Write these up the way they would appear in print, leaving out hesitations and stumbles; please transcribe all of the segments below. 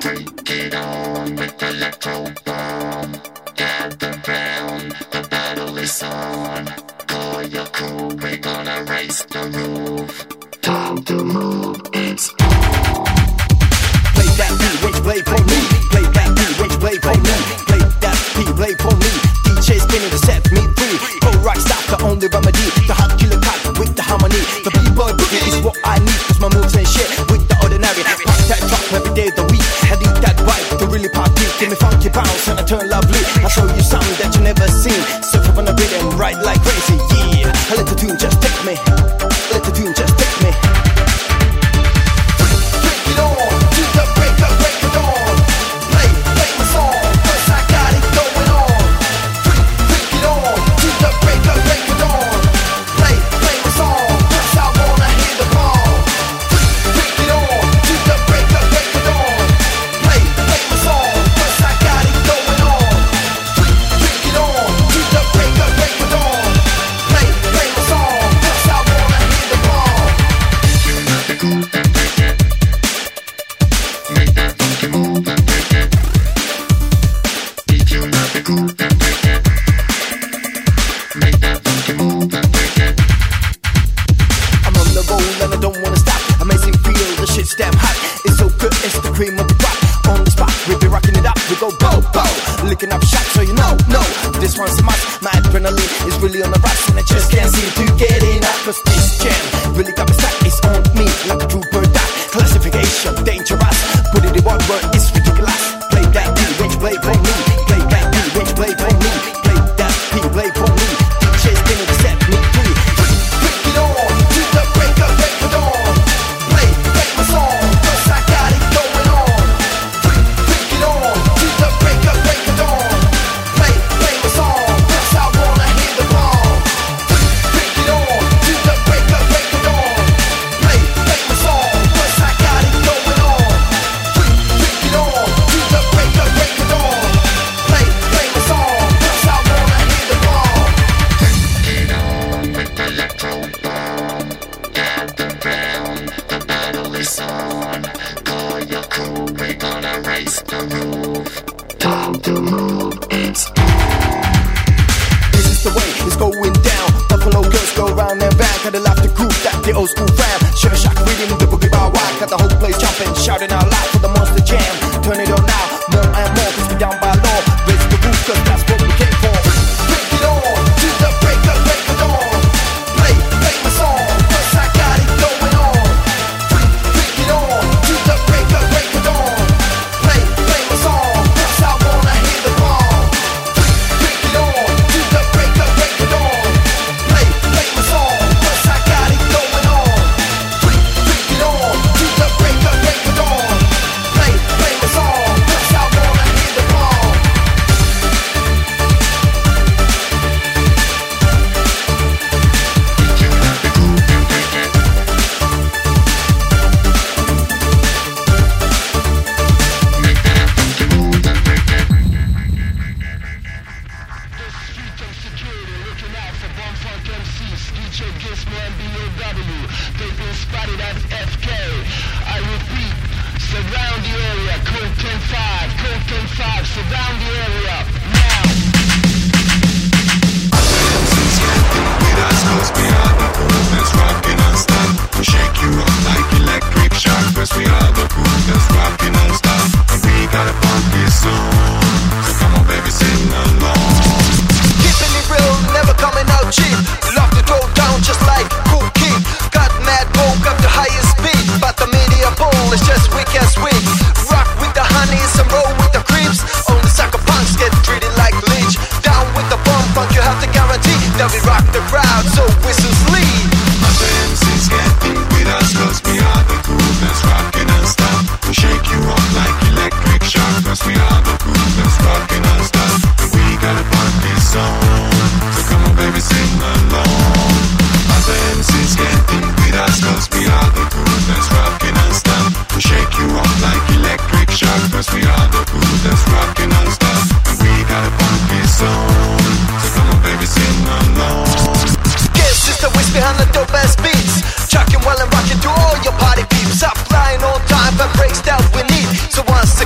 Break it on with electro bomb. Gather round, the battle is on. Call your crew, we're gonna raise the roof. Time to move, it's on. Play that beat, when you play for me. Play that beat, when you play for me. Play that beat, play for me. DJ spinning to set me free. Pro rock stop, the only remedy. The hot killer cut with the harmony. The b-boy boogie is what I need. Cause my moves ain't shit with the ordinary. Pop that drop every day of the week. I need that vibe to really pop deep. Give me funky bounce and I turn lovely. I'll show you something that you never seen. Surf up on the rhythm, right like crazy. Yeah, I let the tune just take me. Let the tune just take me. Licking up shots, so you know, this one's a must. My adrenaline is really on the rise, and I just can't seem to get enough. Cause this jam really got me stuck, it's on me like a true bird dog. Classification, dangerous, put it in one word, it's ridiculous. Play that beat, when you play for me. Play that beat, when you play for me. Play that beat, play for me. DJ spinning to set me free. Break it on, to the break of dawn. Play my song, cause I got it going on. Break it on, to the break of dawn. Play my song, cause I wanna hear the bomb. Break it on, to the break of dawn. Play my song, cause I got it going on. Break it on, to the break of dawn. Play my song, cause I wanna hear the bomb. Break it on with electro bomb. Gather round, the battle is on. Call your crew, we're gonna raise the roof. Time to move, it's on. This is the way it's going down. Buffalo girls go round and round. Gotta laugh the group that the old school fam. Sure shock rhythm, the boogie bow wow. Got the whole place jumping, shouting out loud for the monster jam. Turn it on now, more and more, cause we down by law. Raise the roof, cause that's what we came for. Break it on, to the break of dawn. Play my song, cause I got it going on. Break it on, to the break of dawn. Play my song, cause I wanna hear the bomb. Break it on, to the break of dawn. Play my song, cause I got it going on. Break it on, to the break of dawn. Play my song, cause I wanna hear the bomb. You have the groove and break it. Make that funky move and break it. Security looking out for Bumfunk MCs, DJ Gizmo and BOW. They've been spotted as FK. I repeat, surround the area. Code 10-5, surround the area now. With us goes beyond the coolness, rocking non-stop. We shake you up like electric shock. Cause we are the coolness, rocking non-stop. And we got a funky song. So come on baby, sing along. Keeping it real, never coming out cheap. Love to throw down just like Cookie. Got mad, woke up the highest speed. But the media bull is just weak as weak. Rock with the honeys and roll with the creeps. Only sucker punks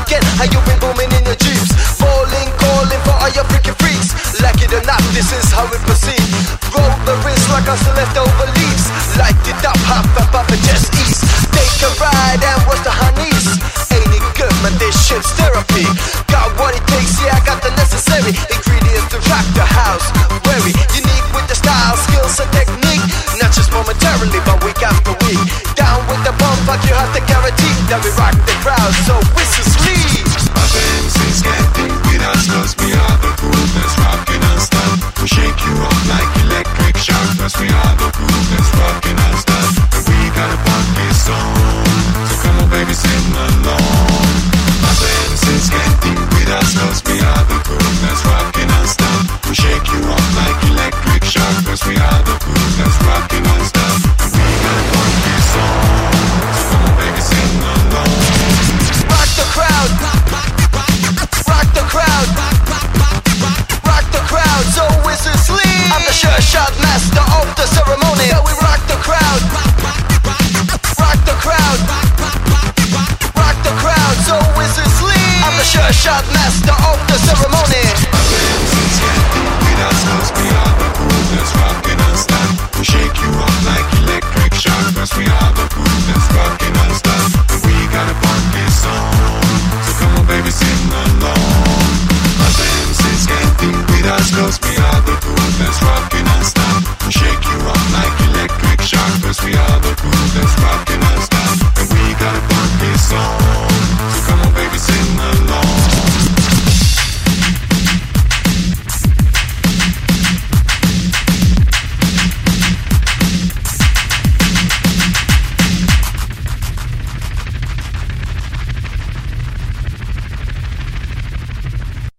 again. How you been booming in your jeeps, falling, calling for all your freaking freaks. Like it or not, this is how we proceed. Roll the wrist like us the leftover leaves. Light it up, hop up and just ease. Take a ride and watch the honeys. Ain't it good, man, this shit's therapy. Got what it takes, yeah, I got the necessary ingredients to rock the house. Very unique with the style, skills and technique. Not just momentarily, but week after week. Down with the bump, like you have to guarantee that we rock the crowd, so Whistle Sleep. My fans can't think with us, cause we are the coolest, rockin' non-stop. We shake you up like electric shock, cause we are the coolest, rockin' non-stop. And we got a funky song, so come on baby, sing along. My fans can't think with us, cause we are the coolest, rockin' non-stop. We shake you up like electric shock, cause we are the coolest, rockin' non-stop. And we got a funky song, so come on baby, sing along. Rock the crowd, rock the crowd, rock the crowd, so Whistle Sleep. I'm the sure shot master of the ceremony. So we rock the crowd, rock the crowd, rock the crowd, so Whistle Sleep. I'm the sure shot master of the ceremony.